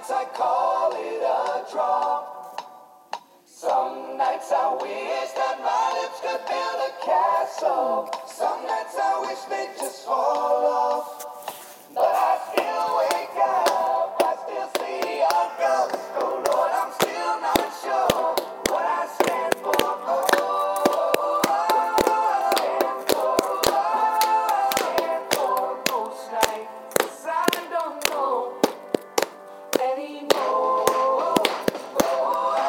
nights I call it a draw. Some nights I wish that my lips could build a castle. Some nights